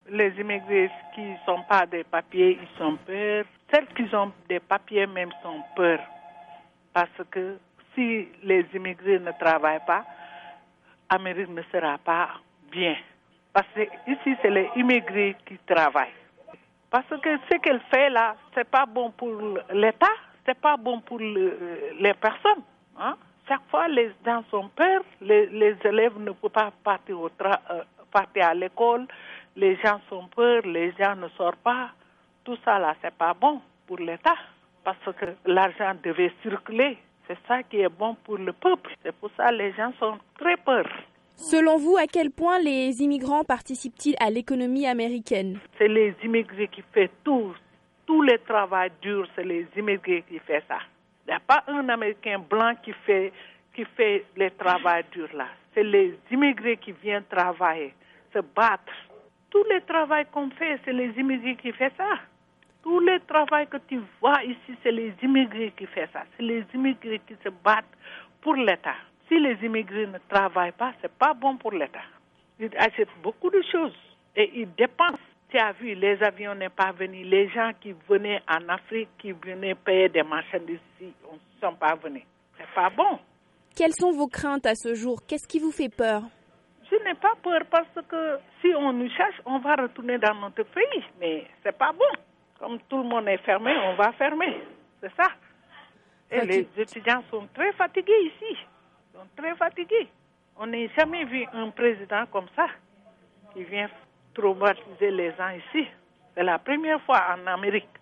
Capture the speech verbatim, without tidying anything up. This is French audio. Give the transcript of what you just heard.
les immigrés qui ne sont pas des papiers, ils sont peur. Celles qui ont des papiers même sont peur. Parce que si les immigrés ne travaillent pas, l'Amérique ne sera pas bien. Parce que ici, c'est les immigrés qui travaillent. Parce que ce qu'elle fait là, c'est pas bon pour l'État, c'est pas bon pour le, les personnes. Hein? Chaque fois, les gens sont peur, les, les élèves ne peuvent pas partir, au tra- euh, partir à l'école, les gens sont peur, les gens ne sortent pas. Tout ça là, c'est pas bon pour l'État. Parce que l'argent devait circuler. C'est ça qui est bon pour le peuple. C'est pour ça que les gens sont très peur. Selon vous, à quel point les immigrants participent-ils à l'économie américaine? C'est les immigrés qui font tout. Tout le travail dur, c'est les immigrés qui font ça. Il n'y a pas un Américain blanc qui fait, qui fait le travail dur là. C'est les immigrés qui viennent travailler, se battre. Tout le travail qu'on fait, c'est les immigrés qui font ça. Tout le travail que tu vois ici, c'est les immigrés qui font ça. C'est les immigrés qui se battent pour l'État. Si les immigrés ne travaillent pas, ce n'est pas bon pour l'État. Ils achètent beaucoup de choses et ils dépensent. Tu as vu, les avions n'est pas venus. Les gens qui venaient en Afrique, qui venaient payer des marchandises ici, ne sont pas venus. Ce n'est pas bon. Quelles sont vos craintes à ce jour? Qu'est-ce qui vous fait peur? Je n'ai pas peur parce que si on nous cherche, on va retourner dans notre pays. Mais ce n'est pas bon. Comme tout le monde est fermé, on va fermer. C'est ça. Et les étudiants sont très fatigués ici. Ils sont très fatigués. On n'a jamais vu un président comme ça qui vient traumatiser les gens ici. C'est la première fois en Amérique.